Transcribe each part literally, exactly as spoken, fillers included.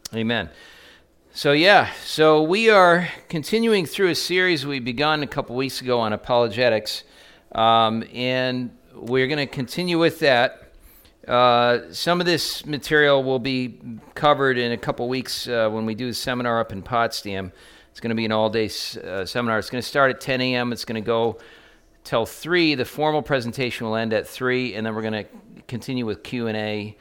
Amen. So yeah, so we are continuing through a series we begun a couple weeks ago on apologetics, um, and we're going to continue with that. Uh, some of this material will be covered in a couple weeks uh, when we do the seminar up in Potsdam. It's going to be an all-day uh, seminar. It's going to start at ten a.m. It's going to go till three. The formal presentation will end at three, and then we're going to continue with Q and A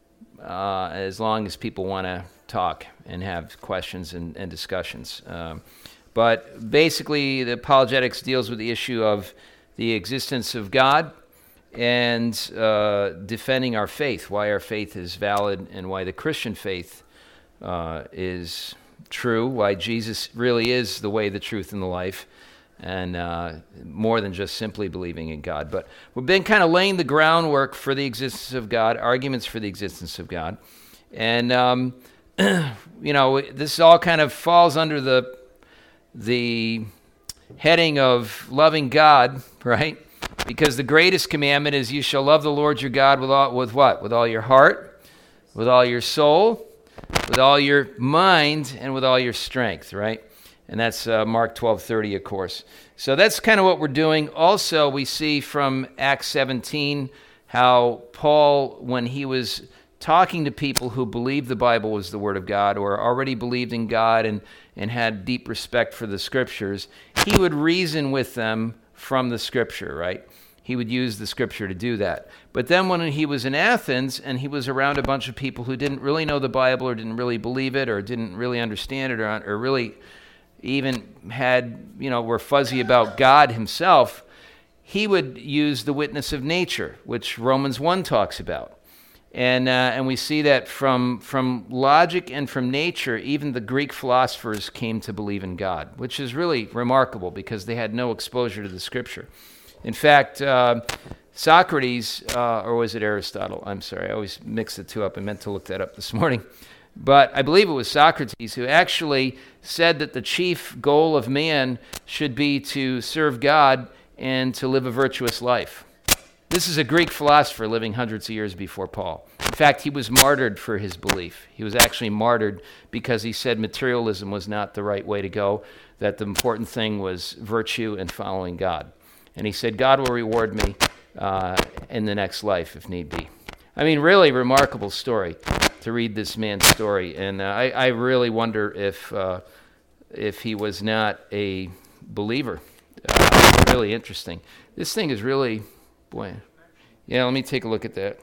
uh, as long as people want to talk and have questions and, and discussions. Um, but basically, the apologetics deals with the issue of the existence of God and uh, defending our faith, why our faith is valid and why the Christian faith uh, is true, why Jesus really is the way, the truth, and the life, and uh, more than just simply believing in God. But we've been kind of laying the groundwork for the existence of God, arguments for the existence of God. And, um, you know, this all kind of falls under the the heading of loving God, right? Because the greatest commandment is you shall love the Lord your God with all, with what? With all your heart, with all your soul, with all your mind, and with all your strength, right? And that's uh, Mark twelve thirty, of course. So that's kind of what we're doing. Also, we see from Acts seventeen how Paul, when he was talking to people who believed the Bible was the Word of God or already believed in God and, and had deep respect for the Scriptures, he would reason with them from the Scripture, right? He would use the Scripture to do that. But then when he was in Athens and he was around a bunch of people who didn't really know the Bible or didn't really believe it or didn't really understand it or, or really even had, you know, were fuzzy about God himself, he would use the witness of nature, which Romans one talks about. And uh, and we see that from from logic and from nature, even the Greek philosophers came to believe in God, which is really remarkable because they had no exposure to the Scripture. In fact, uh, Socrates, uh, or was it Aristotle? I'm sorry, I always mix the two up. I meant to look that up this morning. But I believe it was Socrates who actually said that the chief goal of man should be to serve God and to live a virtuous life. This is a Greek philosopher living hundreds of years before Paul. In fact, he was martyred for his belief. He was actually martyred because he said materialism was not the right way to go, that the important thing was virtue and following God. And he said, God will reward me uh, in the next life if need be. I mean, really remarkable story to read this man's story. And uh, I, I really wonder if uh, if he was not a believer. Uh, really interesting. This thing is really... Boy, yeah, let me take a look at that.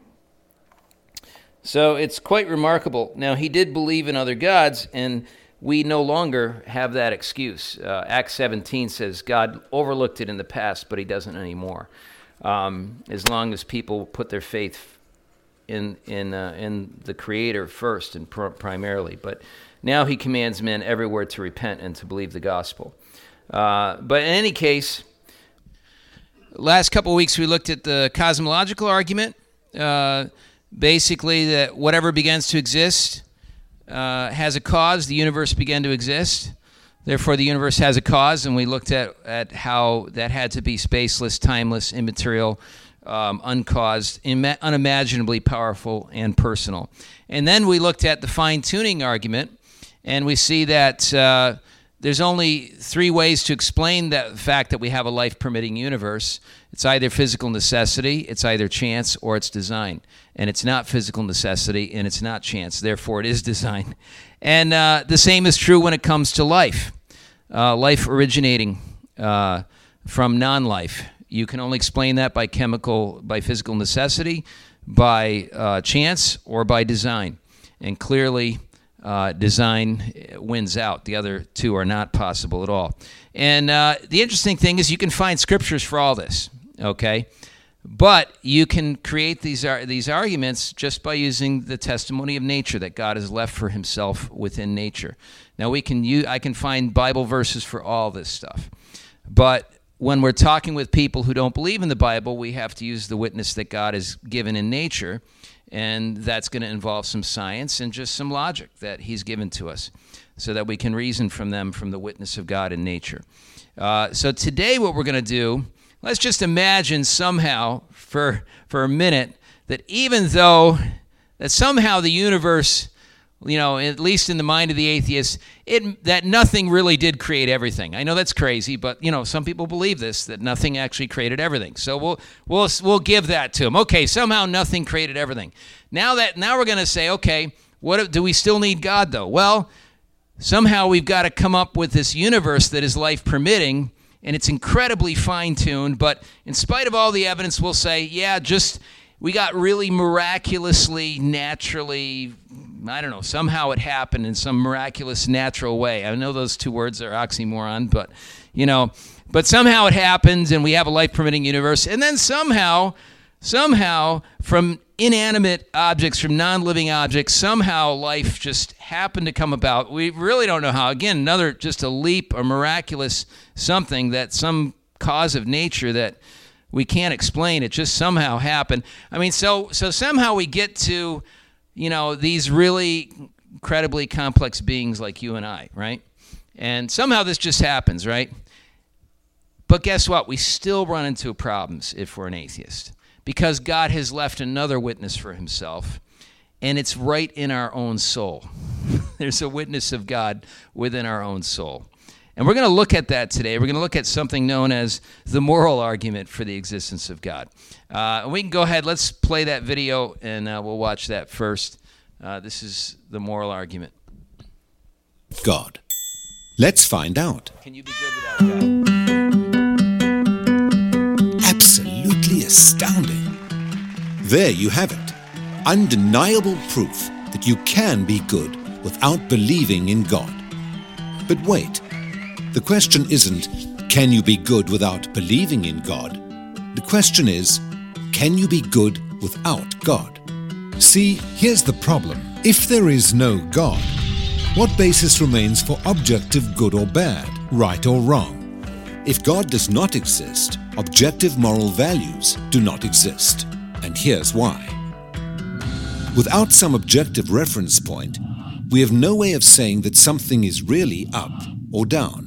So it's quite remarkable. Now, he did believe in other gods, and we no longer have that excuse. Uh, Acts seventeen says God overlooked it in the past, but he doesn't anymore. Um, as long as people put their faith in in uh, in the Creator first and pr- primarily. But now he commands men everywhere to repent and to believe the gospel. Uh, but in any case... Last couple of weeks, we looked at the cosmological argument, uh, basically that whatever begins to exist uh, has a cause. The universe began to exist. Therefore, the universe has a cause, and we looked at, at how that had to be spaceless, timeless, immaterial, um, uncaused, ima- unimaginably powerful, and personal. And then we looked at the fine-tuning argument, and we see that... Uh, There's only three ways to explain that fact that we have a life-permitting universe. It's either physical necessity, it's either chance, or it's design. And it's not physical necessity, and it's not chance. Therefore, it is design. And uh, the same is true when it comes to life. Uh, life originating uh, from non-life. You can only explain that by chemical, by physical necessity, by uh, chance, or by design. And clearly... Uh, design wins out. The other two are not possible at all. And uh, the interesting thing is you can find scriptures for all this, okay? But you can create these ar- these arguments just by using the testimony of nature that God has left for himself within nature. Now, we can use, I can find Bible verses for all this stuff. But when we're talking with people who don't believe in the Bible, we have to use the witness that God has given in nature. And that's going to involve some science and just some logic that he's given to us so that we can reason from them from the witness of God in nature. Uh, so today what we're going to do, let's just imagine somehow for for a minute that even though that somehow the universe you know, at least in the mind of the atheist, it, that nothing really did create everything. I know that's crazy, but, you know, some people believe this, that nothing actually created everything. So we'll we'll we'll give that to them. Okay, somehow nothing created everything. Now that now we're going to say, okay, what do we still need God, though? Well, somehow we've got to come up with this universe that is life permitting, and it's incredibly fine-tuned, but in spite of all the evidence, we'll say, yeah, just we got really miraculously, naturally, I don't know, somehow it happened in some miraculous, natural way. I know those two words are oxymoron, but, you know, but somehow it happens and we have a life-permitting universe. And then somehow, somehow, from inanimate objects, from non-living objects, somehow life just happened to come about. We really don't know how. Again, another just a leap, a miraculous something, that some cause of nature that we can't explain. It just somehow happened. I mean, so so somehow we get to, you know, these really incredibly complex beings like you and I, right? And somehow this just happens, right? But guess what? We still run into problems if we're an atheist, because God has left another witness for himself, and it's right in our own soul. There's a witness of God within our own soul. And we're going to look at that today. We're going to look at something known as the moral argument for the existence of God. Uh, and we can go ahead. Let's play that video, and uh, we'll watch that first. Uh, this is the moral argument. God. Let's find out. Can you be good without God? Absolutely astounding. There you have it. Undeniable proof that you can be good without believing in God. But wait. The question isn't, can you be good without believing in God? The question is, can you be good without God? See, here's the problem. If there is no God, what basis remains for objective good or bad, right or wrong? If God does not exist, objective moral values do not exist. And here's why. Without some objective reference point, we have no way of saying that something is really up or down.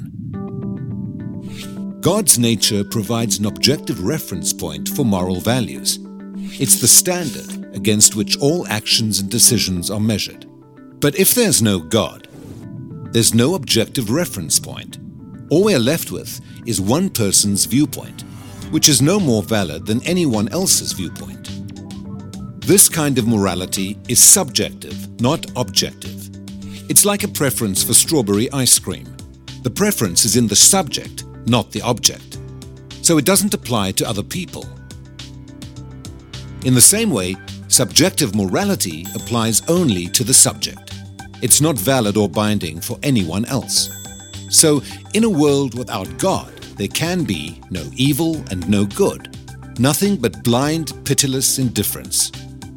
God's nature provides an objective reference point for moral values. It's the standard against which all actions and decisions are measured. But if there's no God, there's no objective reference point. All we're left with is one person's viewpoint, which is no more valid than anyone else's viewpoint. This kind of morality is subjective, not objective. It's like a preference for strawberry ice cream. The preference is in the subject, not the object. So it doesn't apply to other people. In the same way, subjective morality applies only to the subject. It's not valid or binding for anyone else. So, in a world without God, there can be no evil and no good, nothing but blind, pitiless indifference.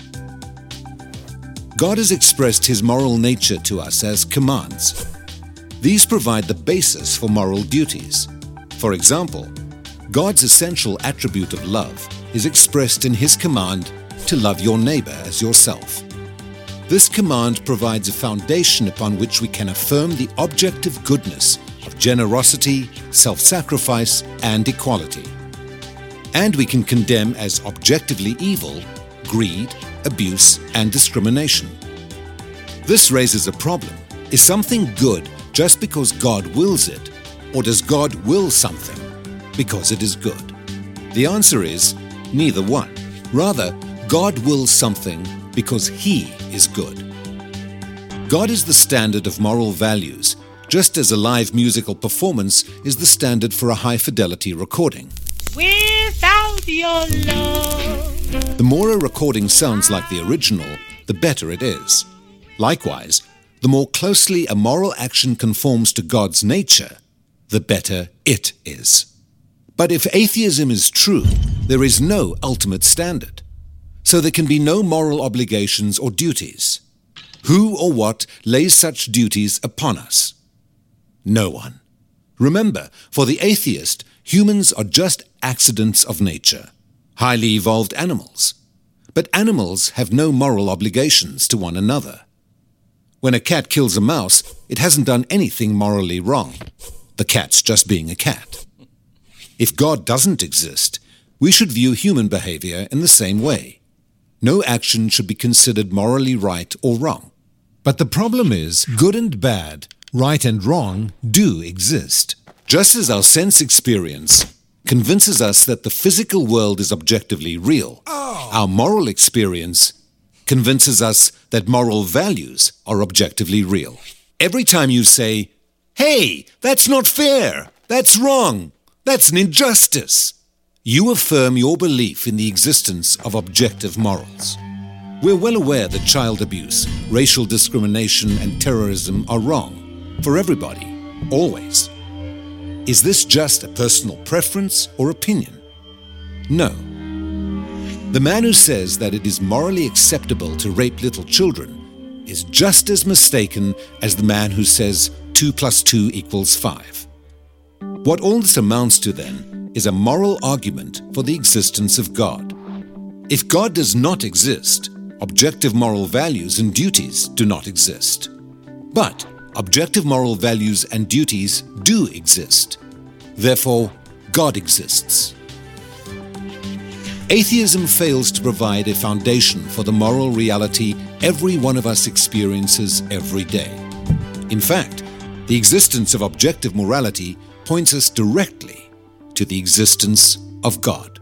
God has expressed his moral nature to us as commands. These provide the basis for moral duties. For example, God's essential attribute of love is expressed in his command to love your neighbor as yourself. This command provides a foundation upon which we can affirm the objective goodness of generosity, self-sacrifice, and equality. And we can condemn as objectively evil greed, abuse, and discrimination. This raises a problem. Is something good just because God wills it? Or does God will something because it is good? The answer is neither one. Rather, God wills something because he is good. God is the standard of moral values, just as a live musical performance is the standard for a high-fidelity recording. Without your love. The more a recording sounds like the original, the better it is. Likewise, the more closely a moral action conforms to God's nature, the better it is. But if atheism is true, there is no ultimate standard. So there can be no moral obligations or duties. Who or what lays such duties upon us? No one. Remember, for the atheist, humans are just accidents of nature, highly evolved animals. But animals have no moral obligations to one another. When a cat kills a mouse, it hasn't done anything morally wrong. The cat's just being a cat. If God doesn't exist, we should view human behavior in the same way. No action should be considered morally right or wrong. But the problem is, good and bad, right and wrong, do exist. Just as our sense experience convinces us that the physical world is objectively real, oh. our moral experience convinces us that moral values are objectively real. Every time you say, "Hey, that's not fair, that's wrong, that's an injustice," you affirm your belief in the existence of objective morals. We're well aware that child abuse, racial discrimination, and terrorism are wrong for everybody, always. Is this just a personal preference or opinion? No. The man who says that it is morally acceptable to rape little children is just as mistaken as the man who says two plus two equals five. What all this amounts to, then, is a moral argument for the existence of God. If God does not exist, objective moral values and duties do not exist. But objective moral values and duties do exist. Therefore, God exists. Atheism fails to provide a foundation for the moral reality every one of us experiences every day. In fact, the existence of objective morality points us directly to the existence of God.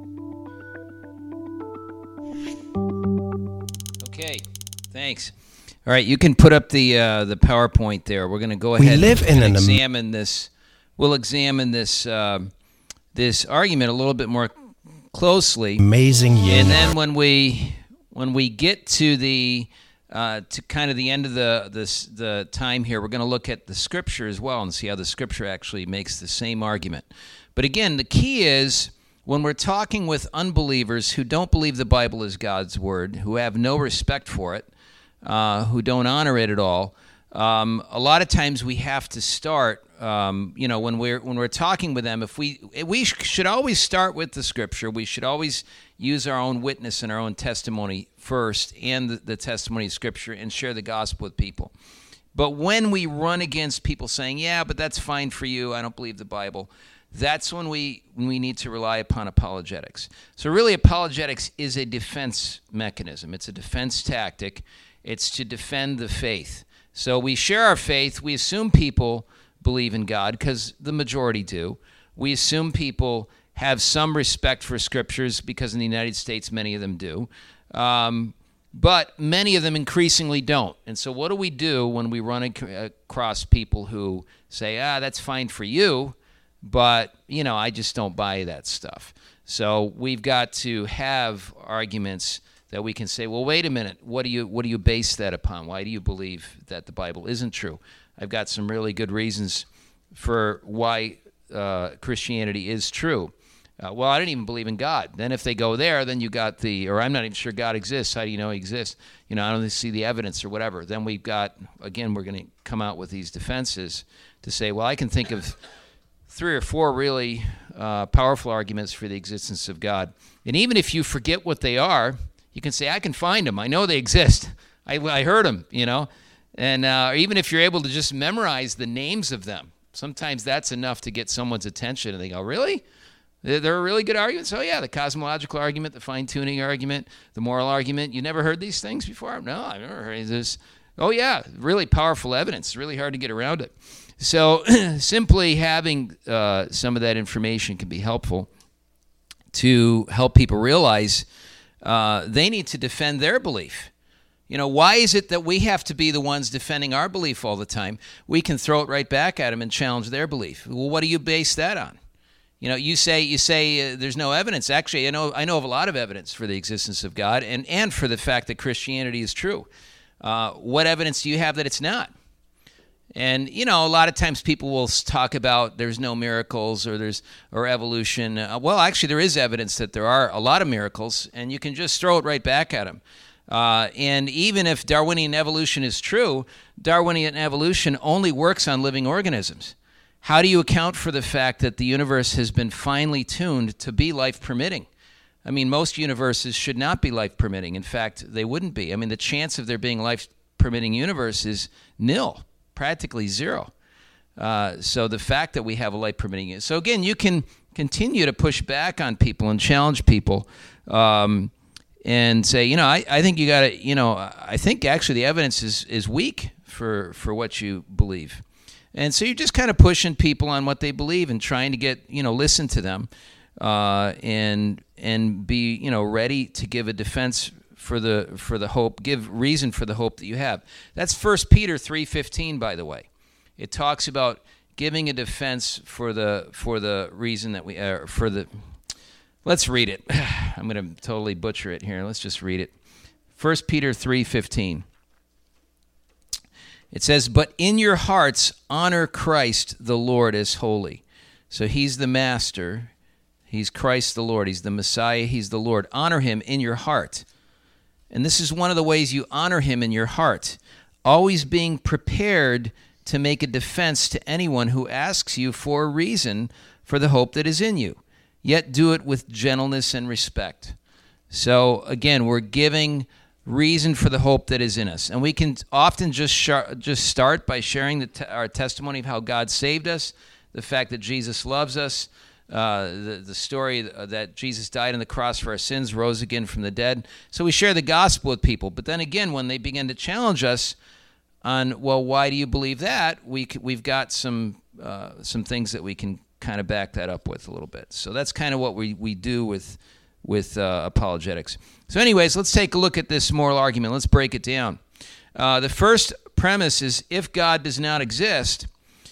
Okay, thanks. All right, you can put up the uh, the PowerPoint there. We're going to go We ahead live and, in and an am- examine this. We'll examine this uh, this argument a little bit more closely. Amazing year. And then when we when we get to the uh, to kind of the end of the this the time here, we're going to look at the scripture as well and see how the scripture actually makes the same argument. But again, the key is when we're talking with unbelievers who don't believe the Bible is God's word, who have no respect for it, uh, who don't honor it at all. Um, a lot of times we have to start, um, you know, when we're when we're talking with them. If we we should always start with the scripture. We should always use our own witness and our own testimony first, and the, the testimony of scripture, and share the gospel with people. But when we run against people saying, "Yeah, but that's fine for you. I don't believe the Bible," that's when we when we need to rely upon apologetics. So really, apologetics is a defense mechanism. It's a defense tactic. It's to defend the faith. So we share our faith. We assume people believe in God because the majority do. We assume people have some respect for scriptures because in the United States, many of them do. Um, but many of them increasingly don't. And so what do we do when we run ac- across people who say, ah, that's fine for you, but, you know, I just don't buy that stuff. So we've got to have arguments that we can say, well, wait a minute, what do you what do you base that upon? Why do you believe that the Bible isn't true? I've got some really good reasons for why uh, Christianity is true. Uh, well, I don't even believe in God. Then if they go there, then you got the, or I'm not even sure God exists. How do you know he exists? You know, I don't see the evidence or whatever. Then we've got, again, we're going to come out with these defenses to say, well, I can think of three or four really uh, powerful arguments for the existence of God. And even if you forget what they are, you can say, I can find them. I know they exist. I, I heard them, you know. And uh, even if you're able to just memorize the names of them, sometimes that's enough to get someone's attention. And they go, really? They're a really good argument? So, yeah, the cosmological argument, the fine-tuning argument, the moral argument. You never heard these things before? No, I've never heard this. Oh, yeah, really powerful evidence. It's really hard to get around it. So simply having uh, some of that information can be helpful to help people realize Uh, they need to defend their belief. You know, why is it that we have to be the ones defending our belief all the time? We can throw it right back at them and challenge their belief. Well, what do you base that on? You know, you say you say uh, there's no evidence. Actually, I know I know of a lot of evidence for the existence of God and, and for the fact that Christianity is true. Uh, what evidence do you have that it's not? And, you know, a lot of times people will talk about there's no miracles or there's or evolution. Uh, well, actually, there is evidence that there are a lot of miracles, and you can just throw it right back at them. Uh, and even if Darwinian evolution is true, Darwinian evolution only works on living organisms. How do you account for the fact that the universe has been finely tuned to be life-permitting? I mean, most universes should not be life-permitting. In fact, they wouldn't be. I mean, the chance of there being a life-permitting universe is nil. Practically zero. Uh, so the fact that we have a life permitting it. So again, you can continue to push back on people and challenge people um, and say, you know, I, I think you got to, you know, I think actually the evidence is, is weak for, for what you believe. And so you're just kind of pushing people on what they believe and trying to get, you know, listen to them uh, and and be, you know, ready to give a defense for the for the hope, give reason for the hope that you have. That's First Peter three fifteen, by the way. It talks about giving a defense for the for the reason that we uh, for the. Let's read it. I'm going to totally butcher it here. Let's just read it. First Peter three fifteen. It says, "But in your hearts honor Christ the Lord as holy." So he's the master. He's Christ the Lord. He's the Messiah. He's the Lord. Honor him in your heart. And this is one of the ways you honor him in your heart. Always being prepared to make a defense to anyone who asks you for a reason for the hope that is in you. Yet do it with gentleness and respect. So again, we're giving reason for the hope that is in us. And we can often just sh- just start by sharing the te- our testimony of how God saved us, the fact that Jesus loves us, uh, the, the story that Jesus died on the cross for our sins, rose again from the dead. So we share the gospel with people. But then again, when they begin to challenge us on, well, why do you believe that? We c- we've got some uh, some things that we can kind of back that up with a little bit. So that's kind of what we, we do with with uh, apologetics. So anyways, let's take a look at this moral argument. Let's break it down. Uh, the first premise is if God does not exist,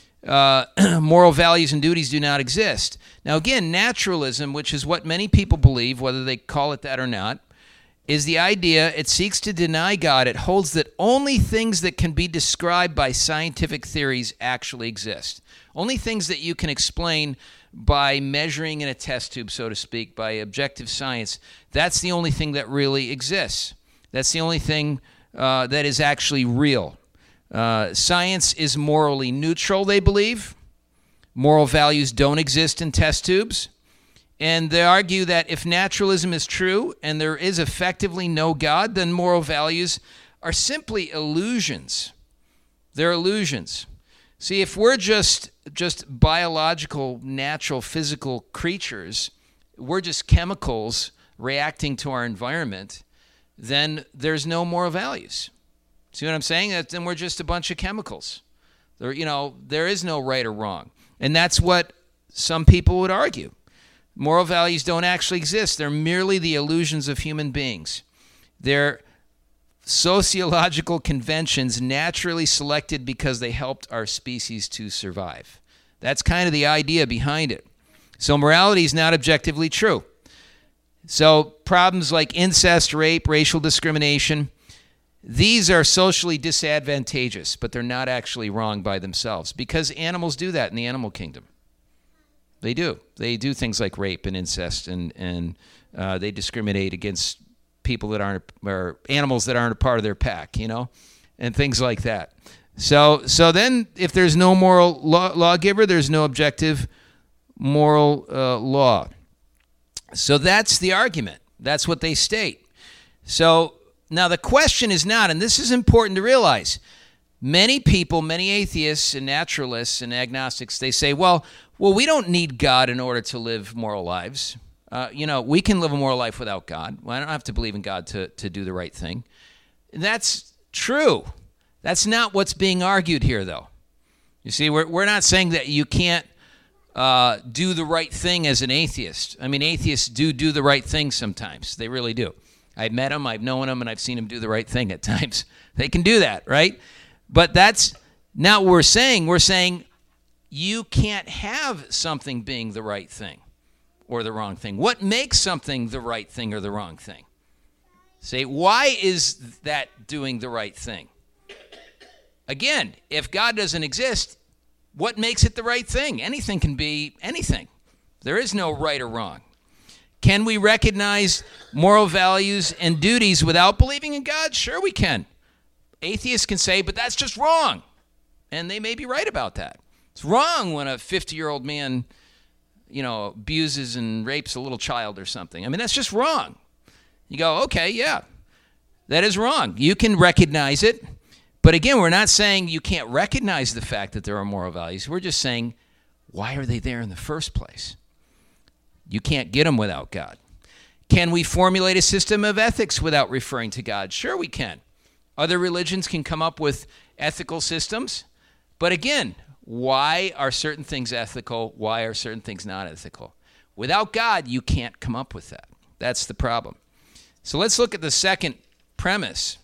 uh, moral values and duties do not exist. Now again, naturalism, which is what many people believe, whether they call it that or not, is the idea it seeks to deny God. It holds that only things that can be described by scientific theories actually exist. Only things that you can explain by measuring in a test tube, so to speak, by objective science, that's the only thing that really exists. That's the only thing uh, that is actually real. Uh, science is morally neutral, they believe. Moral values don't exist in test tubes. And they argue that if naturalism is true and there is effectively no God, then moral values are simply illusions. They're illusions. See, if we're just just biological, natural, physical creatures, we're just chemicals reacting to our environment, then there's no moral values. See what I'm saying? That then we're just a bunch of chemicals. There, you know, there is no right or wrong. And that's what some people would argue. Moral values don't actually exist. They're merely the illusions of human beings. They're sociological conventions naturally selected because they helped our species to survive. That's kind of the idea behind it. So morality is not objectively true. So problems like incest, rape, racial discrimination, these are socially disadvantageous, but they're not actually wrong by themselves because animals do that in the animal kingdom. They do. They do things like rape and incest, and, and uh, they discriminate against people that aren't, or animals that aren't a part of their pack, you know, and things like that. So so then if there's no moral law, lawgiver, there's no objective moral uh, law. So that's the argument. That's what they state. So now the question is not, and this is important to realize, many people, many atheists and naturalists and agnostics, they say, well, well, we don't need God in order to live moral lives. Uh, you know, we can live a moral life without God. Well, I don't have to believe in God to, to do the right thing. That's true. That's not what's being argued here, though. You see, we're we're not saying that you can't uh, do the right thing as an atheist. I mean, atheists do do the right thing sometimes. They really do. I've met them, I've known them, and I've seen them do the right thing at times. They can do that, right? But that's not what we're saying. We're saying you can't have something being the right thing or the wrong thing. What makes something the right thing or the wrong thing? Say, why is that doing the right thing? Again, if God doesn't exist, what makes it the right thing? Anything can be anything. There is no right or wrong. Can we recognize moral values and duties without believing in God? Sure we can. Atheists can say, but that's just wrong. And they may be right about that. It's wrong when a fifty-year-old man, you know, abuses and rapes a little child or something. I mean, that's just wrong. You go, okay, yeah, that is wrong. You can recognize it. But again, we're not saying you can't recognize the fact that there are moral values. We're just saying, why are they there in the first place? You can't get them without God. Can we formulate a system of ethics without referring to God? Sure we can. Other religions can come up with ethical systems. But again, why are certain things ethical? Why are certain things not ethical? Without God, you can't come up with that. That's the problem. So let's look at the second premise.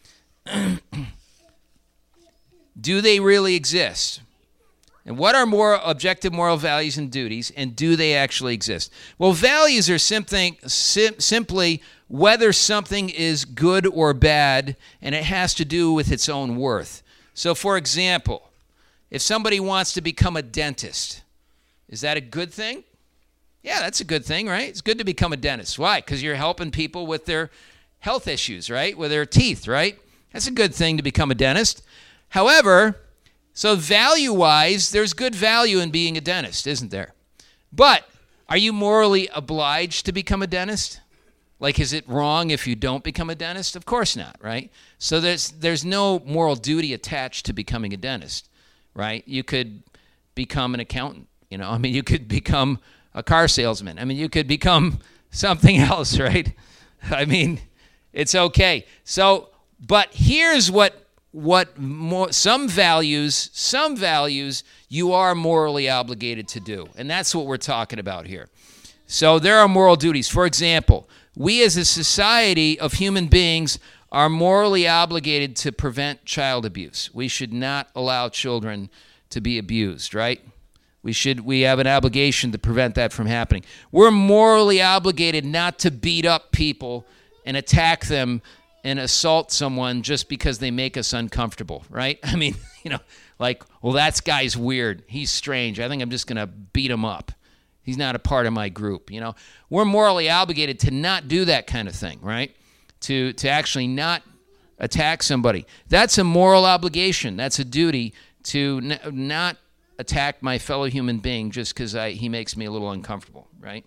Do they really exist? And what are more objective moral values and duties, and do they actually exist? Well, values are something, sim- simply whether something is good or bad, and it has to do with its own worth. So, for example, if somebody wants to become a dentist, is that a good thing? Yeah, that's a good thing, right? It's good to become a dentist. Why? Because you're helping people with their health issues, right? With their teeth, right? That's a good thing to become a dentist. However, so value-wise, there's good value in being a dentist, isn't there? But are you morally obliged to become a dentist? Like, is it wrong if you don't become a dentist? Of course not, right? So there's there's no moral duty attached to becoming a dentist, right? You could become an accountant, you know? I mean, you could become a car salesman. I mean, you could become something else, right? I mean, it's okay. So, but here's what what more, some values, some values you are morally obligated to do. And that's what we're talking about here. So there are moral duties. For example, we as a society of human beings are morally obligated to prevent child abuse. We should not allow children to be abused, right? We should. We have an obligation to prevent that from happening. We're morally obligated not to beat up people and attack them and assault someone just because they make us uncomfortable, right? I mean, you know, like, well, that guy's weird. He's strange. I think I'm just going to beat him up. He's not a part of my group, you know. We're morally obligated to not do that kind of thing, right? To to actually not attack somebody. That's a moral obligation. That's a duty to n- not attack my fellow human being just because he makes me a little uncomfortable, right?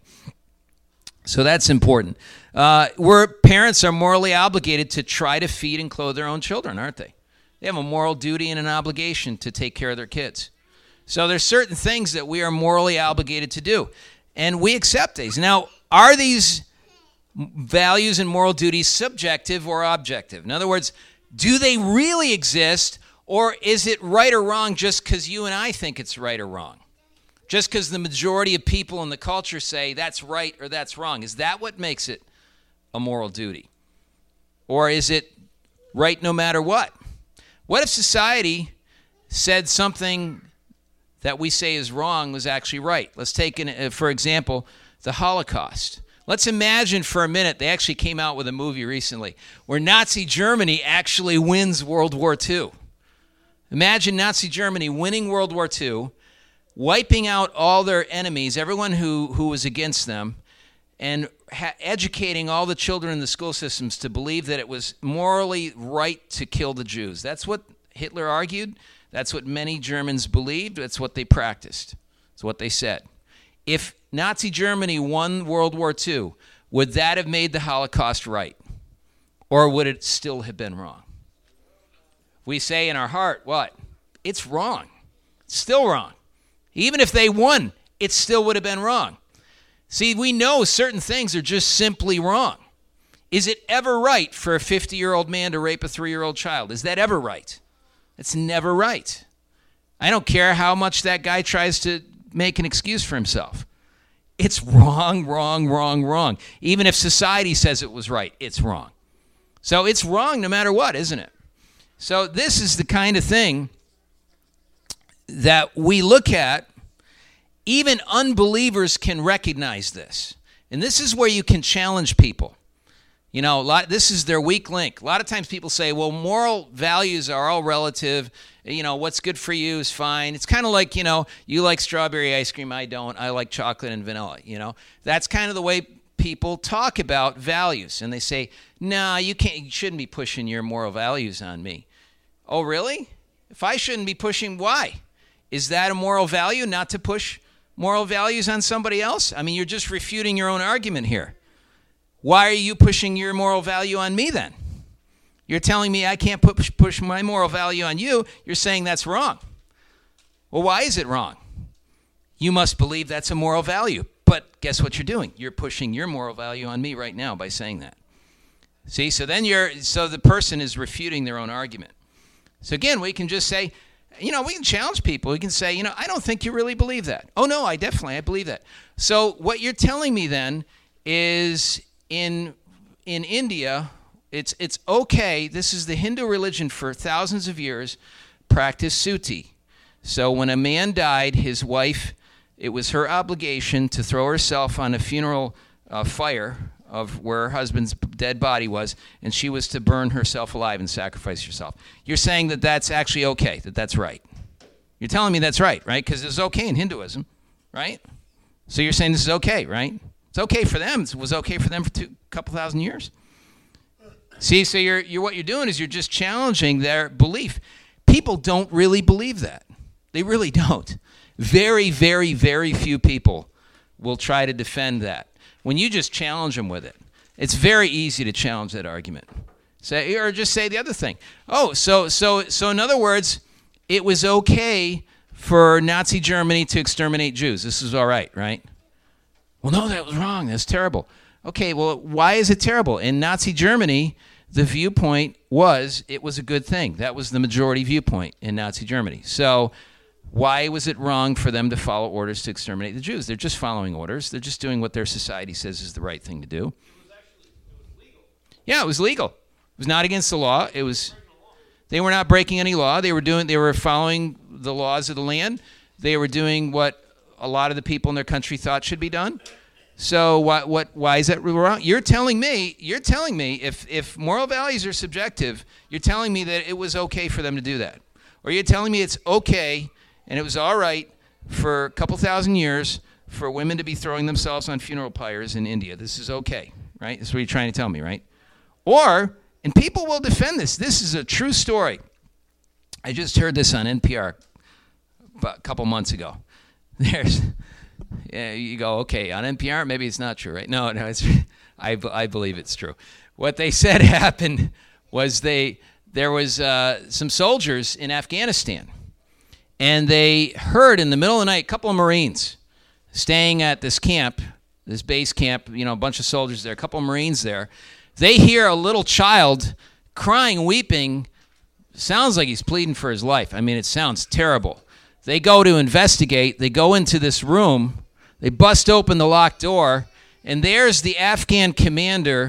So that's important. Uh, where parents are morally obligated to try to feed and clothe their own children, aren't they? They have a moral duty and an obligation to take care of their kids. So there's certain things that we are morally obligated to do, and we accept these. Now, are these values and moral duties subjective or objective? In other words, do they really exist, or is it right or wrong just because you and I think it's right or wrong? Just because the majority of people in the culture say that's right or that's wrong. Is that what makes it a moral duty? Or is it right no matter what? What if society said something that we say is wrong was actually right? Let's take, an, for example, the Holocaust. Let's imagine for a minute, they actually came out with a movie recently where Nazi Germany actually wins World War Two. Imagine Nazi Germany winning World War Two, wiping out all their enemies, everyone who, who was against them, and ha- educating all the children in the school systems to believe that it was morally right to kill the Jews. That's what Hitler argued. That's what many Germans believed. That's what they practiced. That's what they said. If Nazi Germany won World War Two, would that have made the Holocaust right? Or would it still have been wrong? We say in our heart, what? It's wrong. It's still wrong. Even if they won, it still would have been wrong. See, we know certain things are just simply wrong. Is it ever right for a fifty-year-old man to rape a three-year-old child? Is that ever right? It's never right. I don't care how much that guy tries to make an excuse for himself. It's wrong, wrong, wrong, wrong. Even if society says it was right, it's wrong. So it's wrong no matter what, isn't it? So this is the kind of thing that we look at. Even unbelievers can recognize this. And this is where you can challenge people. You know, a lot, this is their weak link. A lot of times people say, well, moral values are all relative. You know, what's good for you is fine. It's kind of like, you know, you like strawberry ice cream, I don't. I like chocolate and vanilla, you know. That's kind of the way people talk about values. And they say, no, nah, you can't, you shouldn't be pushing your moral values on me. Oh, really? If I shouldn't be pushing, why? Is that a moral value, not to push moral values on somebody else? I mean, you're just refuting your own argument here. Why are you pushing your moral value on me then? You're telling me I can't push, push my moral value on you. You're saying that's wrong. Well, why is it wrong? You must believe that's a moral value. But guess what you're doing? You're pushing your moral value on me right now by saying that. See, so then you're, so the person is refuting their own argument. So again, we can just say, you know, we can challenge people. We can say, you know, I don't think you really believe that. Oh, no, I definitely, I believe that. So what you're telling me then is in in India, it's it's okay. This is the Hindu religion for thousands of years, practice suti. So when a man died, his wife, it was her obligation to throw herself on a funeral uh, fire of where her husband's dead body was, and she was to burn herself alive and sacrifice herself. You're saying that that's actually okay, that that's right. You're telling me that's right, right? Because it's okay in Hinduism, right? So you're saying this is okay, right? It's okay for them. It was okay for them for a couple thousand years. See, so you're, you're what you're doing is you're just challenging their belief. People don't really believe that. They really don't. Very, very, very few people will try to defend that. When you just challenge them with it, it's very easy to challenge that argument. Say, or just say the other thing. Oh, so so so in other words, it was okay for Nazi Germany to exterminate Jews. This is all right, right? Well, no, that was wrong. That's terrible. Okay, well, why is it terrible? In Nazi Germany, the viewpoint was it was a good thing. That was the majority viewpoint in Nazi Germany. So why was it wrong for them to follow orders to exterminate the Jews? They're just following orders. They're just doing what their society says is the right thing to do. It was actually, it was legal. Yeah, it was legal. It was not against the law. It was. They were not breaking any law. They were doing. They were following the laws of the land. They were doing what a lot of the people in their country thought should be done. So what? What? Why is that wrong? You're telling me. You're telling me if if moral values are subjective, you're telling me that it was okay for them to do that, or you're telling me it's okay. And it was all right for a couple thousand years for women to be throwing themselves on funeral pyres in India. This is okay, right? That's what you're trying to tell me, right? Or, and people will defend this. This is a true story. I just heard this on N P R a couple months ago. There's, yeah, you go, okay, on N P R, maybe it's not true, right? No, no, it's. I, I believe it's true. What they said happened was they there was uh, some soldiers in Afghanistan. And they heard in the middle of the night a couple of Marines staying at this camp, this base camp, you know, a bunch of soldiers there, a couple of Marines there. They hear a little child crying, weeping. Sounds like he's pleading for his life. I mean, it sounds terrible. They go to investigate. They go into this room. They bust open the locked door. And there's the Afghan commander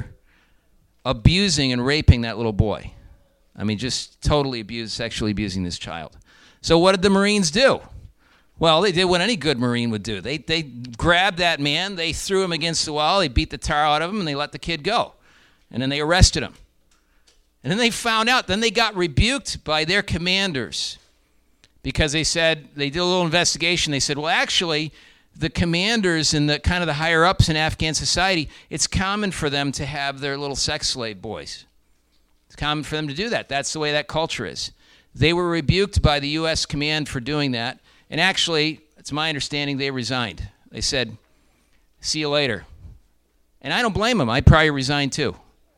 abusing and raping that little boy. I mean, just totally abused, sexually abusing this child. So what did the Marines do? Well, they did what any good Marine would do. They they grabbed that man, they threw him against the wall, they beat the tar out of him, and they let the kid go. And then they arrested him. And then they found out, then they got rebuked by their commanders because they said, they did a little investigation. They said, well, actually, the commanders and the kind of the higher-ups in Afghan society, it's common for them to have their little sex slave boys. It's common for them to do that. That's the way that culture is. They were rebuked by the U S command for doing that. And actually, it's my understanding they resigned. They said, see you later. And I don't blame them. I'd probably resign too.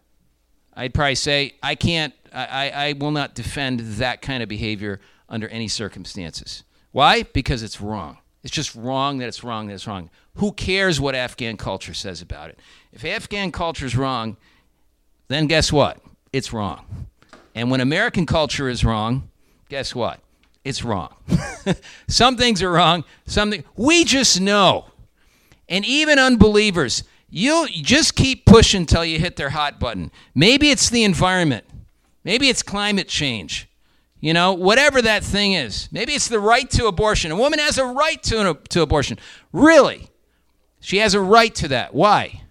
I'd probably say, I can't, I, I will not defend that kind of behavior under any circumstances. Why? Because it's wrong. It's just wrong that it's wrong that it's wrong. Who cares what Afghan culture says about it? If Afghan culture is wrong, then guess what? It's wrong. And when American culture is wrong, guess what? It's wrong. Some things are wrong. Some things, we just know. And even unbelievers, you just keep pushing until you hit their hot button. Maybe it's the environment. Maybe it's climate change. You know, whatever that thing is. Maybe it's the right to abortion. A woman has a right to, an, to abortion. Really? She has a right to that. Why?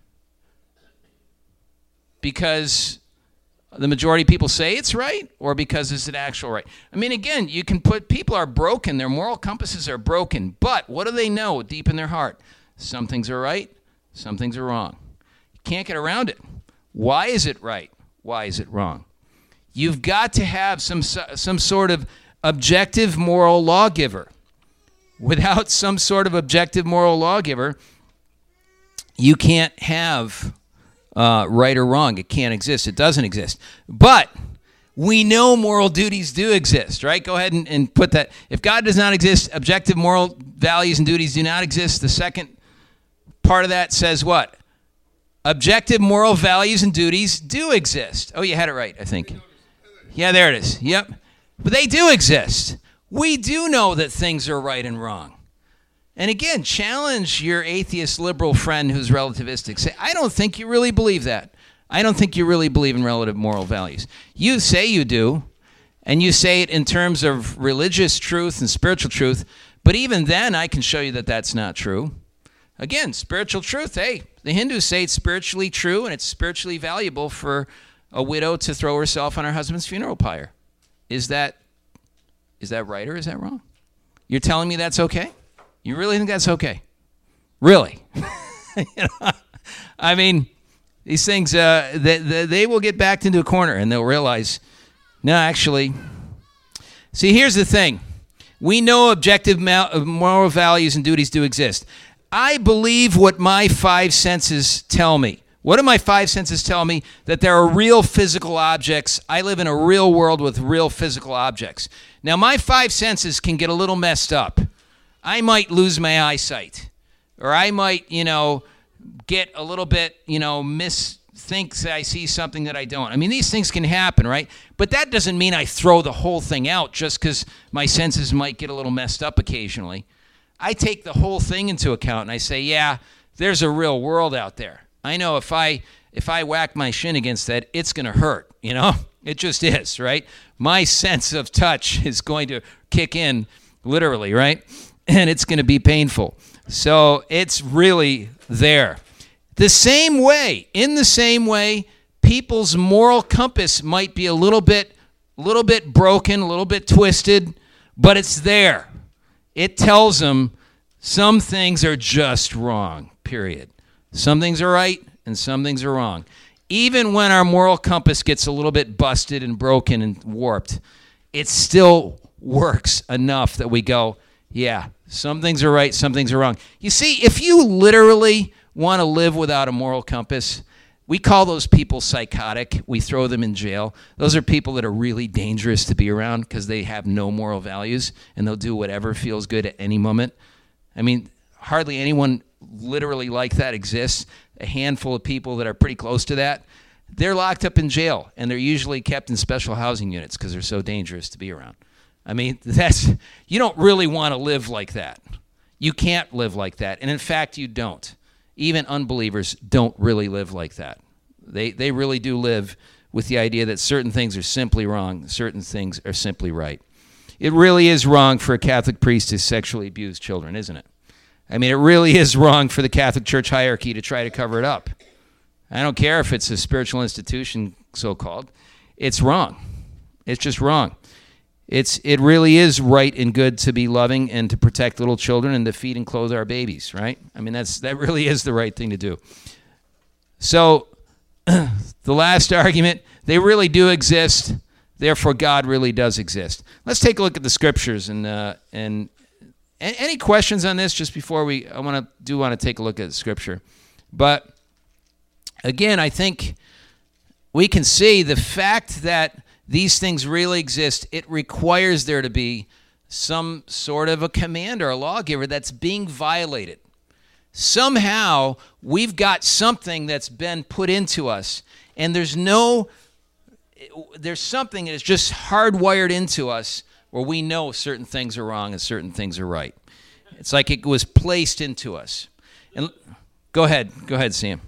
Because the majority of people say it's right, or because it's an actual right? I mean, again, you can put, people are broken. Their moral compasses are broken. But what do they know deep in their heart? Some things are right. Some things are wrong. You can't get around it. Why is it right? Why is it wrong? You've got to have some some sort of objective moral lawgiver. Without some sort of objective moral lawgiver, you can't have uh, right or wrong. It can't exist. It doesn't exist. But we know moral duties do exist, right? Go ahead and, and put that. If God does not exist, objective moral values and duties do not exist. The second part of that says what? Objective moral values and duties do exist. Oh, you had it right, I think. Yeah, there it is. Yep. But they do exist. We do know that things are right and wrong. And again, challenge your atheist liberal friend who's relativistic. Say, I don't think you really believe that. I don't think you really believe in relative moral values. You say you do, and you say it in terms of religious truth and spiritual truth, but even then I can show you that that's not true. Again, spiritual truth, hey, the Hindus say it's spiritually true and it's spiritually valuable for a widow to throw herself on her husband's funeral pyre. Is that is that right or is that wrong? You're telling me that's okay? You really think that's okay? Really? You know? I mean, these things, uh, they, they, they will get backed into a corner and they'll realize, no, actually. See, here's the thing. We know objective moral values and duties do exist. I believe what my five senses tell me. What do my five senses tell me? That there are real physical objects. I live in a real world with real physical objects. Now, my five senses can get a little messed up. I might lose my eyesight. Or I might, you know, get a little bit, you know, misthinks that I see something that I don't. I mean, these things can happen, right? But that doesn't mean I throw the whole thing out just because my senses might get a little messed up occasionally. I take the whole thing into account and I say, yeah, there's a real world out there. I know if I if I whack my shin against that, it's going to hurt, you know? It just is, right? My sense of touch is going to kick in literally, right? And it's going to be painful. So it's really there. The same way, in the same way, people's moral compass might be a little bit, little bit broken, a little bit twisted, but it's there. It tells them some things are just wrong, period. Some things are right and some things are wrong. Even when our moral compass gets a little bit busted and broken and warped, it still works enough that we go, yeah, some things are right, some things are wrong. You see, if you literally want to live without a moral compass, we call those people psychotic. We throw them in jail. Those are people that are really dangerous to be around because they have no moral values and they'll do whatever feels good at any moment. I mean, hardly anyone literally like that exists. A handful of people that are pretty close to that, they're locked up in jail and they're usually kept in special housing units because they're so dangerous to be around. I mean, that's you don't really want to live like that. You can't live like that. And in fact, you don't. Even unbelievers don't really live like that. They they really do live with the idea that certain things are simply wrong, certain things are simply right. It really is wrong for a Catholic priest to sexually abuse children, isn't it? I mean, it really is wrong for the Catholic Church hierarchy to try to cover it up. I don't care if it's a spiritual institution, so-called. It's wrong. It's just wrong. It's It really is right and good to be loving and to protect little children and to feed and clothe our babies, right? I mean, that's that really is the right thing to do. So the last argument, they really do exist, therefore God really does exist. Let's take a look at the scriptures. And uh, and any questions on this just before we, I want to do want to take a look at the scripture. But again, I think we can see the fact that these things really exist, it requires there to be some sort of a command or a lawgiver that's being violated. Somehow, we've got something that's been put into us, and there's no, there's something that is just hardwired into us where we know certain things are wrong and certain things are right. It's like it was placed into us. And go ahead, go ahead, Sam.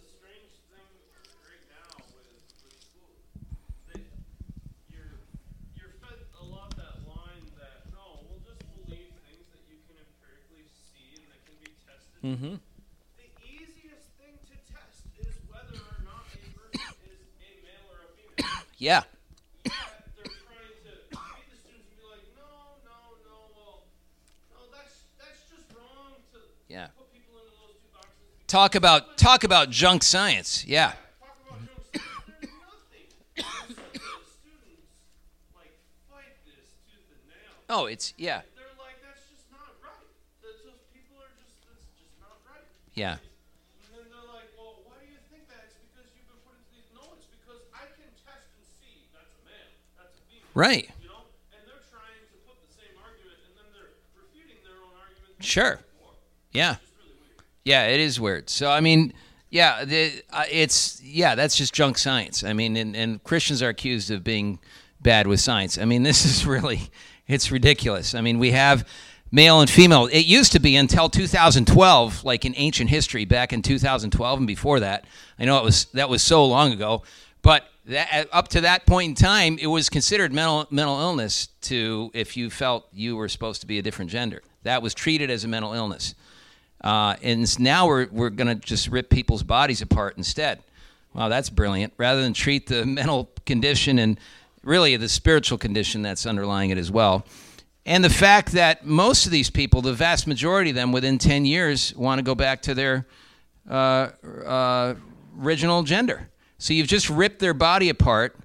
Mm-hmm. The easiest thing to test is whether or not a person is a male or a female. Yeah. Yet they're trying to feed the students and be like, no, no, no, well, no, that's that's just wrong to Yeah. put people into those two boxes. Talk about talk about junk science. Yeah. Talk about jokes. There's nothing. So the students like fight this tooth and nail. Oh, it's yeah. They're like, that's just not right. That's just people are just that's just not right. Yeah. And then they're like, well, why do you think that? It's because you've been put into these. No, it's because I can test and see that's a male, that's a female. Right. You know? And they're trying to put the same argument, and then they're refuting their own argument. Sure. Before. Yeah. It's really weird. Yeah, it is weird. So, I mean, yeah, the, uh, it's, yeah, that's just junk science. I mean, and, and Christians are accused of being bad with science. I mean, this is really, it's ridiculous. I mean, we have male and female. It used to be until two thousand twelve, like in ancient history, back in two thousand twelve and before that. I know it was that was so long ago, but that, up to that point in time, it was considered mental mental illness to if you felt you were supposed to be a different gender. That was treated as a mental illness. Uh, and now we're we're going to just rip people's bodies apart instead. Wow, that's brilliant. Rather than treat the mental condition and really the spiritual condition that's underlying it as well. And the fact that most of these people, the vast majority of them, within ten years, want to go back to their uh, uh, original gender. So you've just ripped their body apart,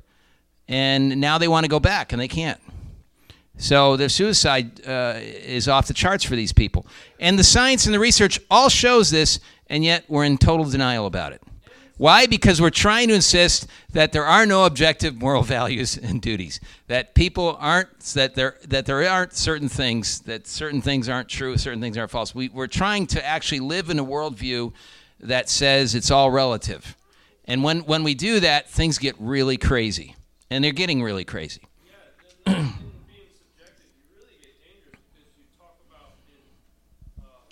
and now they want to go back, and they can't. So their suicide uh, is off the charts for these people. And the science and the research all shows this, and yet we're in total denial about it. Why? Because we're trying to insist that there are no objective moral values and duties, that people aren't, that there that there aren't certain things, that certain things aren't true, certain things aren't false. We, we're trying to actually live in a worldview that says it's all relative. And when, when we do that, things get really crazy. And they're getting really crazy. Yeah, and then in being subjective, you really get dangerous because you talk about in, uh,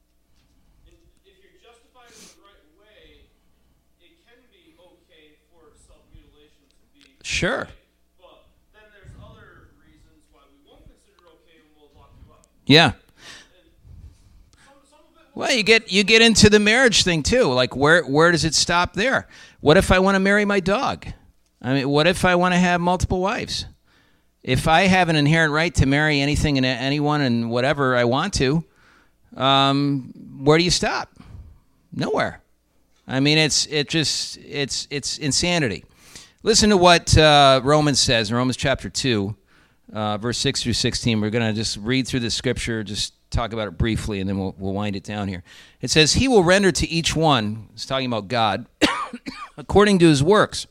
in, if you're justified in the right way, it can be okay for self-mutilation to be Sure. okay. But then there's other reasons why we won't consider it okay and we'll lock you up. Yeah. And some, some of it will Well, you get you get into the marriage thing too. Like, where where does it stop there? What if I want to marry my dog? I mean, what if I want to have multiple wives? If I have an inherent right to marry anything and anyone and whatever I want to, um, where do you stop? Nowhere. I mean, it's it just it's it's insanity. Listen to what uh, Romans says in Romans chapter two, uh, verse six through sixteen. We're going to just read through the scripture, just talk about it briefly, and then we'll we'll wind it down here. It says, "He will render to each one," it's talking about God, "according to his works.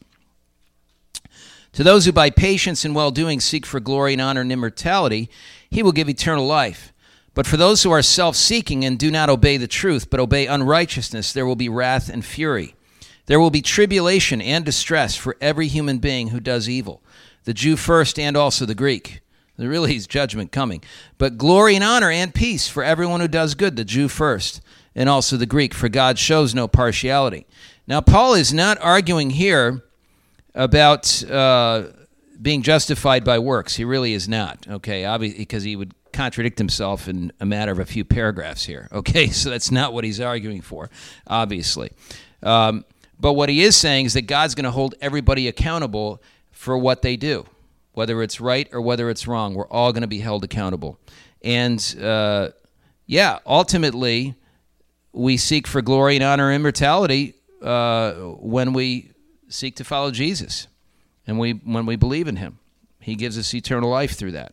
To those who by patience and well-doing seek for glory and honor and immortality, he will give eternal life. But for those who are self-seeking and do not obey the truth, but obey unrighteousness, there will be wrath and fury. There will be tribulation and distress for every human being who does evil, the Jew first and also the Greek." There really is judgment coming. "But glory and honor and peace for everyone who does good, the Jew first and also the Greek, for God shows no partiality." Now, Paul is not arguing here about uh, being justified by works. He really is not, okay, obviously, because he would contradict himself in a matter of a few paragraphs here, okay? So that's not what he's arguing for, obviously. Um, but what he is saying is that God's going to hold everybody accountable for what they do, whether it's right or whether it's wrong. We're all going to be held accountable. And, uh, yeah, ultimately, we seek for glory and honor and immortality uh, when we seek to follow Jesus, and we when we believe in him. He gives us eternal life through that.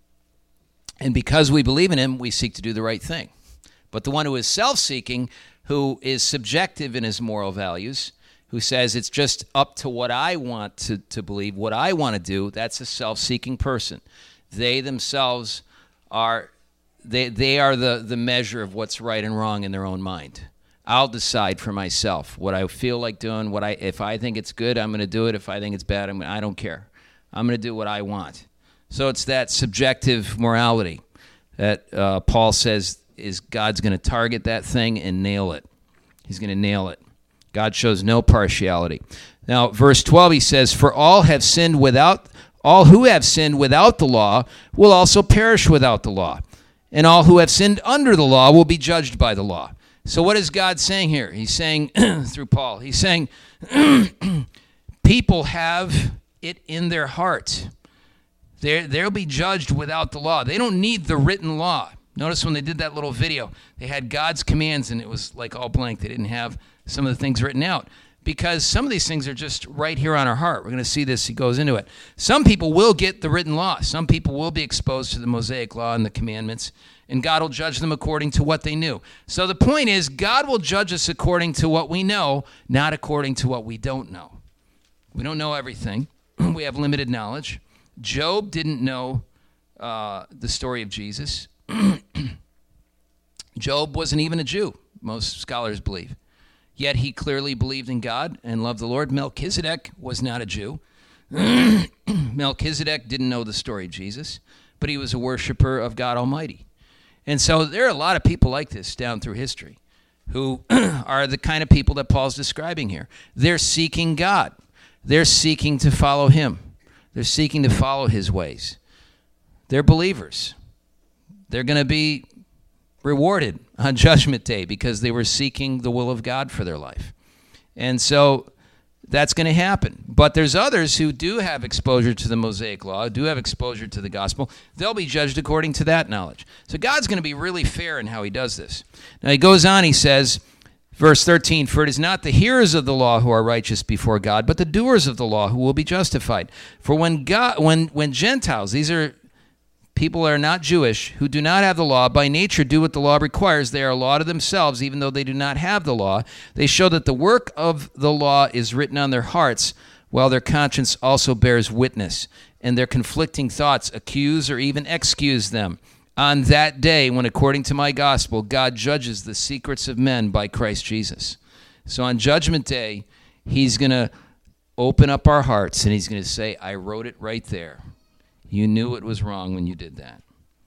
And because we believe in him, we seek to do the right thing. But the one who is self-seeking, who is subjective in his moral values, who says it's just up to what I want to, to believe, what I want to do, that's a self-seeking person. They themselves are they they are the, the measure of what's right and wrong in their own mind. I'll decide for myself what I feel like doing. What I if I think it's good, I'm going to do it. If I think it's bad, I'm, I don't care. I'm going to do what I want. So it's that subjective morality that uh, Paul says is God's going to target that thing and nail it. He's going to nail it. God shows no partiality. Now, verse twelve, he says, "For all have sinned without all who have sinned without the law will also perish without the law, and all who have sinned under the law will be judged by the law." So what is God saying here? He's saying, through Paul, he's saying, people have it in their heart. They're, they'll be judged without the law. They don't need the written law. Notice when they did that little video, they had God's commands, and it was like all blank. They didn't have some of the things written out, because some of these things are just right here on our heart. We're going to see this. He goes into it. Some people will get the written law. Some people will be exposed to the Mosaic law and the commandments, and God will judge them according to what they knew. So the point is, God will judge us according to what we know, not according to what we don't know. We don't know everything. We have limited knowledge. Job didn't know uh, the story of Jesus. Job wasn't even a Jew. most scholars believe. Yet he clearly believed in God and loved the Lord. Melchizedek was not a Jew. Melchizedek didn't know the story of Jesus, but he was a worshiper of God Almighty. And so there are a lot of people like this down through history who are the kind of people that Paul's describing here. They're seeking God. They're seeking to follow him. They're seeking to follow his ways. They're believers. They're going to be rewarded on Judgment Day because they were seeking the will of God for their life. And so that's going to happen. But there's others who do have exposure to the Mosaic Law, do have exposure to the gospel. They'll be judged according to that knowledge. So God's going to be really fair in how he does this. Now he goes on, he says, verse thirteen, for it is not the hearers of the law who are righteous before God, but the doers of the law who will be justified. For when God, when when Gentiles, these are people that are not Jewish, who do not have the law, by nature do what the law requires, they are a law to themselves, even though they do not have the law. They show that the work of the law is written on their hearts, while their conscience also bears witness, and their conflicting thoughts accuse or even excuse them. On that day, when according to my gospel, God judges the secrets of men by Christ Jesus. So on Judgment Day, he's going to open up our hearts, and he's going to say, I wrote it right there. You knew it was wrong when you did that.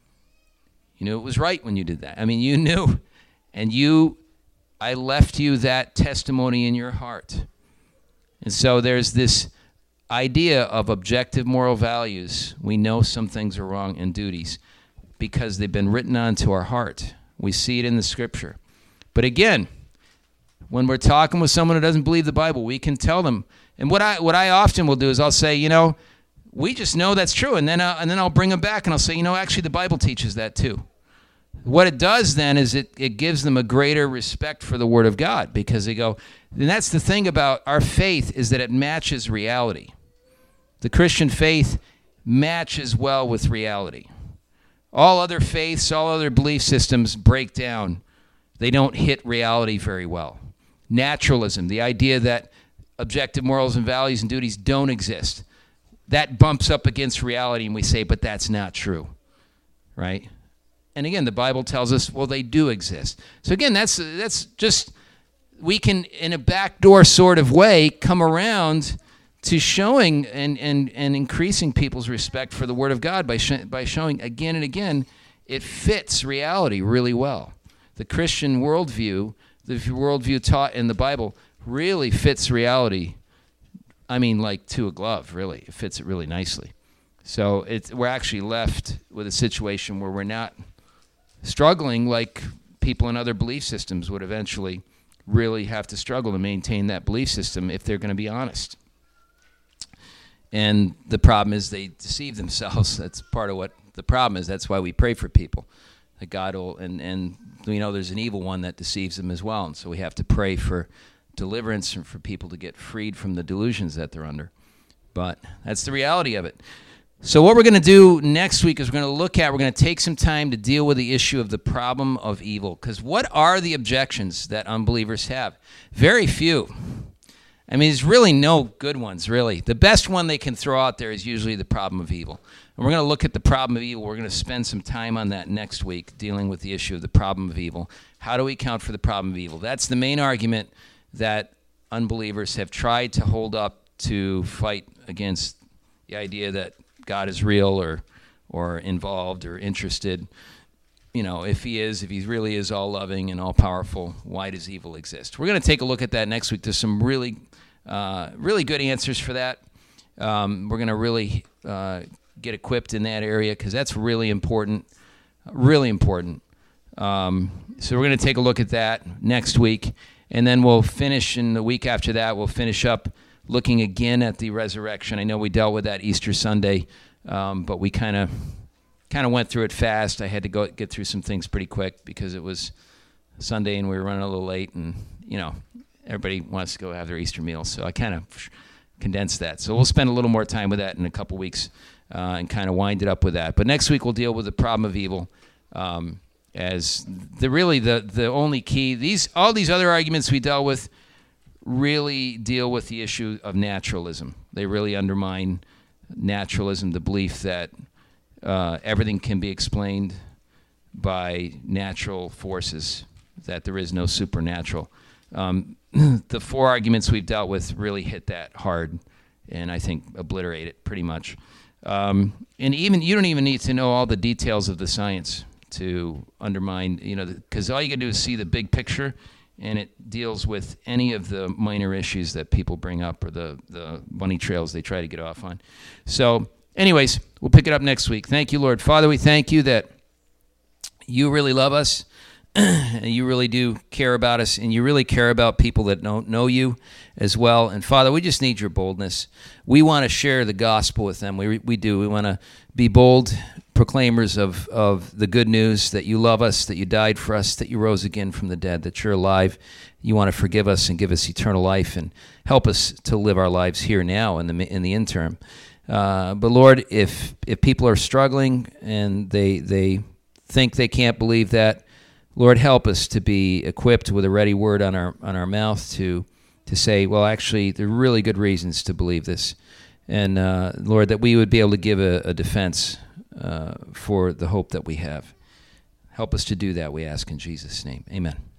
You knew it was right when you did that. I mean, you knew. And you, I left you that testimony in your heart. And so there's this idea of objective moral values. We know some things are wrong and duties because they've been written onto our heart. We see it in the Scripture. But again, when we're talking with someone who doesn't believe the Bible, we can tell them. And what I what I often will do is I'll say, you know, we just know that's true, and then uh, and then I'll bring them back and I'll say, you know, actually the Bible teaches that too. What it does then is it, it gives them a greater respect for the Word of God, because they go, and that's the thing about our faith, is that it matches reality. The Christian faith matches well with reality. All other faiths, all other belief systems break down. They don't hit reality very well. Naturalism, the idea that objective morals and values and duties don't exist, that bumps up against reality, and we say, but that's not true, right? And again, the Bible tells us, well, they do exist. So again, that's that's just, we can, in a backdoor sort of way, come around to showing and, and, and increasing people's respect for the Word of God by sh- by showing again and again it fits reality really well. The Christian worldview, the worldview taught in the Bible, really fits reality. I mean, like to a glove, really. It fits it really nicely. So it's, we're actually left with a situation where we're not struggling like people in other belief systems would eventually really have to struggle to maintain that belief system if they're going to be honest. And the problem is they deceive themselves. That's part of what the problem is. That's why we pray for people, that God will, and, and we know there's an evil one that deceives them as well. And so we have to pray for deliverance and for people to get freed from the delusions that they're under. But that's the reality of it. So what we're going to do next week is we're going to look at, we're going to take some time to deal with the issue of the problem of evil. Because what are the objections that unbelievers have? Very few. I mean, there's really no good ones, really. The best one they can throw out there is usually the problem of evil. And we're going to look at the problem of evil. We're going to spend some time on that next week, dealing with the issue of the problem of evil. How do we account for the problem of evil? That's the main argument that unbelievers have tried to hold up to fight against the idea that God is real or or involved or interested. You know, if he is, if he really is all-loving and all-powerful, why does evil exist? We're going to take a look at that next week. There's some really, uh, really good answers for that. Um, we're going to really uh, get equipped in that area because that's really important, really important. Um, so we're going to take a look at that next week. And then we'll finish in the week after that, we'll finish up looking again at the resurrection. I know we dealt with that Easter Sunday, um, but we kind of kind of went through it fast. I had to go get through some things pretty quick because it was Sunday and we were running a little late, and you know everybody wants to go have their Easter meal, so I kind of condensed that. So we'll spend a little more time with that in a couple weeks uh, and kind of wind it up with that. But next week we'll deal with the problem of evil. Um, as the really the the only key. These all these other arguments we dealt with really deal with the issue of naturalism. They really undermine naturalism, the belief that uh, everything can be explained by natural forces, that there is no supernatural. Um, the four arguments we've dealt with really hit that hard, and I think obliterate it pretty much. Um, and even you don't even need to know all the details of the science to undermine, you know, because all you can do is see the big picture, and it deals with any of the minor issues that people bring up or the, the bunny trails they try to get off on. So anyways, we'll pick it up next week. Thank you, Lord. Father, we thank you that you really love us, and you really do care about us, and you really care about people that don't know you as well. And Father, we just need your boldness. We want to share the gospel with them. We we do. We want to be bold proclaimers of, of the good news that you love us, that you died for us, that you rose again from the dead, that you're alive. You want to forgive us and give us eternal life and help us to live our lives here now in the in the interim. Uh, but Lord, if if people are struggling and they they think they can't believe that, Lord, help us to be equipped with a ready word on our on our mouth to to say, well, actually, there are really good reasons to believe this. And, uh, Lord, that we would be able to give a, a defense uh, for the hope that we have. Help us to do that, we ask in Jesus' name. Amen.